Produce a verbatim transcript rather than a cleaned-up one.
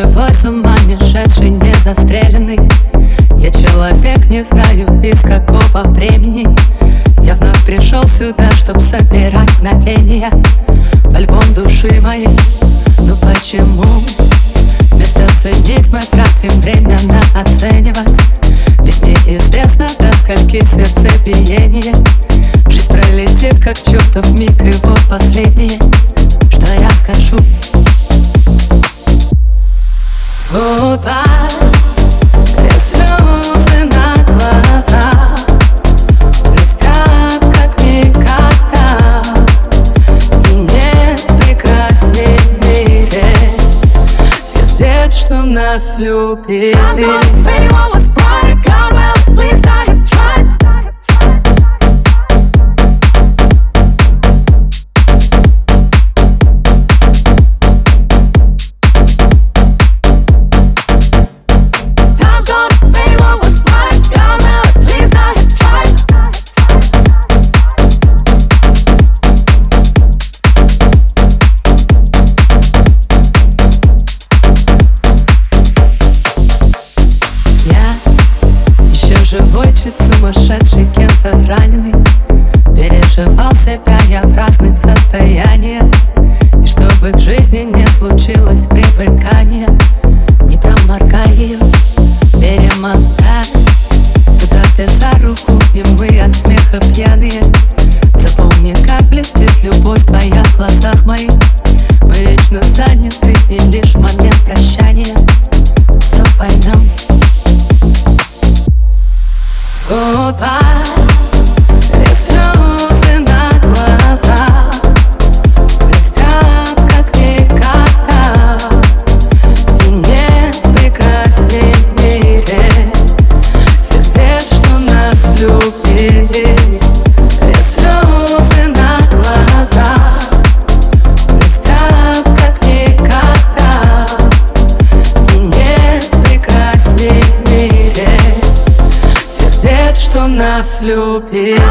живой, с ума не шедший, не застреленный. Я человек, не знаю из какого времени. Я вновь пришел сюда, чтоб собирать мгновения в альбом души моей. Ну почему вместо ценить мы тратим время на оценивать? Ведь неизвестно, до скольки сердцебиение. Жизнь пролетит, как чертов миг, и вот последнее, что я скажу. Goodbye, где слезы на глазах блестят, как никогда. И нет прекрасней в мире сердец, что нас любили. Живой, чуть сумасшедший, кем-то раненый. Переживал себя я в разных состояниях. И чтобы к жизни не случилось привыкания, не проморгай ее, перемотай туда, где за руку, и мы от смеха пьяные. Запомни, как блестит любовь твоя в глазах моих. Мы вечно заняты, и лишь в момент прощания все поймем. Goodbye, где слезы на глазах блестят, как никогда. И нет прекрасней в мире сердец, что нас любили. Где слезы на глазах блестят, как никогда. И нет прекрасней в мире что нас любит.